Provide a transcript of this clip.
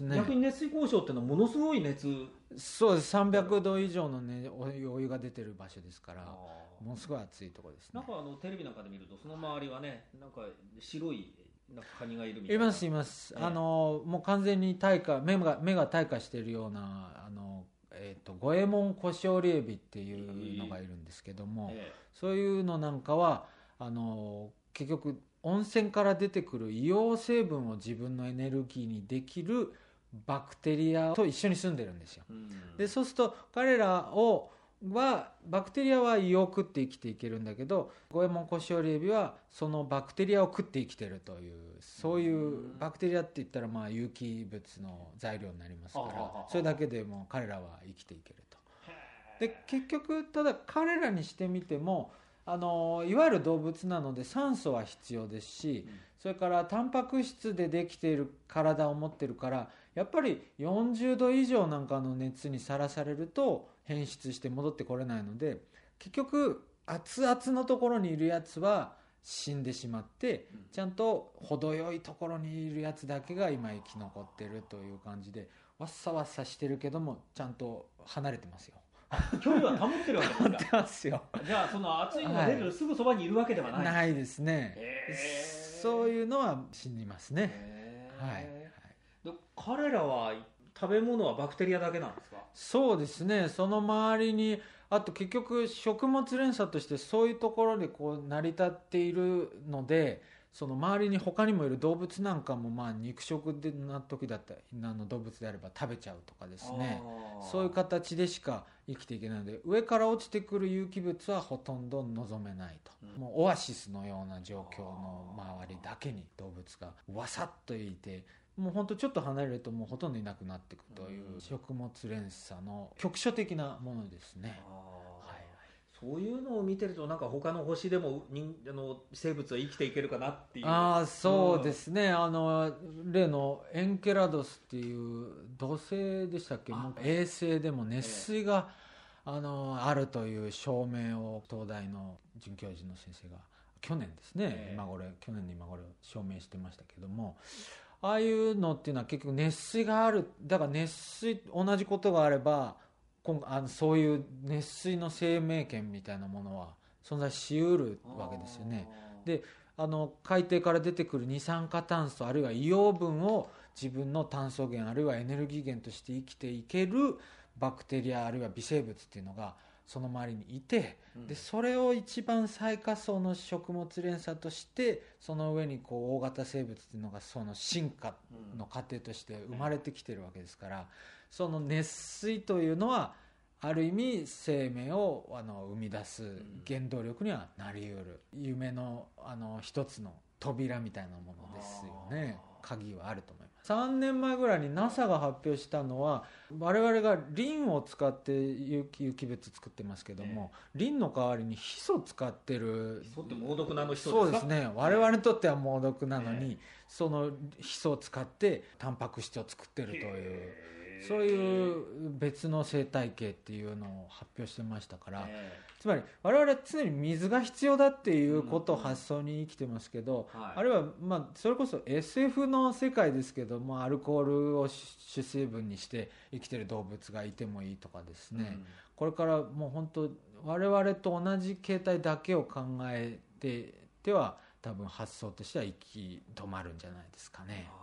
逆に熱水鉱床ってのはものすごい熱。 そうです。300度以上の、ね、お湯が出てる場所ですから、ものすごい暑いところですね。 なんかテレビなんかで見るとその周りはね、なんか白いなんかカニがいるみたいな。 いますいます。もう完全に目が退化しているような五右衛門コショウリエビっていうのがいるんですけども、そういうのなんかは結局温泉から出てくる硫黄成分を自分のエネルギーにできるバクテリアと一緒に住んでるんですよ。で、そうすると彼らバクテリアは胃を食って生きていけるんだけど、五右衛門コショウリエビはそのバクテリアを食って生きてるという、そういうバクテリアって言ったらまあ有機物の材料になりますから、それだけでもう彼らは生きていけると。で、結局ただ彼らにしてみてもいわゆる動物なので酸素は必要ですし、それからタンパク質でできている体を持ってるから、やっぱり40度以上なんかの熱にさらされると変質して戻ってこれないので、結局熱々のところにいるやつは死んでしまって、ちゃんと程よいところにいるやつだけが今生き残ってるという感じで、わっさわっさしてるけどもちゃんと離れてますよ。 距離は保ってるわけですか。 保ってますよ。 じゃあその熱いのが出るすぐそばにいるわけではない。 ないですね。そういうのは死にますね。はい。 で彼らは食べ物はバクテリアだけなんですか。 そうですね。その周りに、あと結局食物連鎖としてそういうところでこう成り立っているので、その周りに他にもいる動物なんかもまあ肉食な時だったら動物であれば食べちゃうとかですね、そういう形でしか生きていけないので、上から落ちてくる有機物はほとんど望めないと、もうオアシスのような状況の周りだけに動物がわさっといて、もうほんとちょっと離れるともうほとんどいなくなっていくという食物連鎖の局所的なものですね。 そういうのを見てるとなんか他の星でも生物は生きていけるかなっていう。 そうですね。例のエンケラドスっていう土星でしたっけ、もう衛星でも熱水が、あるという証明を東大の准教授の先生が去年ですね、去年の今頃証明してましたけども、ああいうのっていうのは結局熱水がある。だから同じことがあればそういう熱水の生命圏みたいなものは存在しうるわけですよね。で、海底から出てくる二酸化炭素あるいは硫黄分を自分の炭素源あるいはエネルギー源として生きていけるバクテリアあるいは微生物っていうのがその周りにいて、でそれを一番最下層の食物連鎖として、その上に大型生物っていうのがその進化の過程として生まれてきてるわけですから、その熱水というのはある意味生命を生み出す原動力にはなり得る夢の一つの扉みたいなものですよね。鍵はあると思います。3年前ぐらいに NASA が発表したのは、我々がリンを使って有機物作ってますけども、リンの代わりにヒ素使ってる。 ヒ素って猛毒なのヒ素ですか。 そうですね。我々にとっては猛毒なのに、そのヒ素を使ってタンパク質を作ってるという、そういう別の生態系っていうのを発表してましたから、つまり我々は常に水が必要だっていうことを発想に生きてますけど、あるいはそれこそ SF の世界ですけども、アルコールを主成分にして生きてる動物がいてもいいとかですね、これからもう本当我々と同じ形態だけを考えては多分発想としては行き止まるんじゃないですかね。